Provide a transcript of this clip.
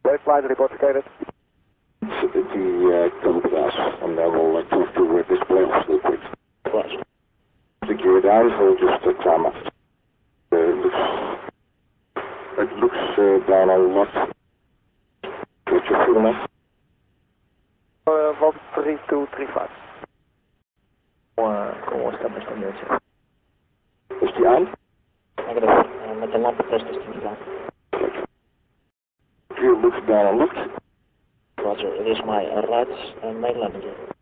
flight report located. Die koelplaats on level 2 to display fluid. Flash. The gear down, so just climb up. It looks down a lot. What you feel now? 13235. Como está prestando eso? Is die aan? Negatief. Met de lampen testen is die aan. Gear looks down a lot. Roger, it is my right main lamp.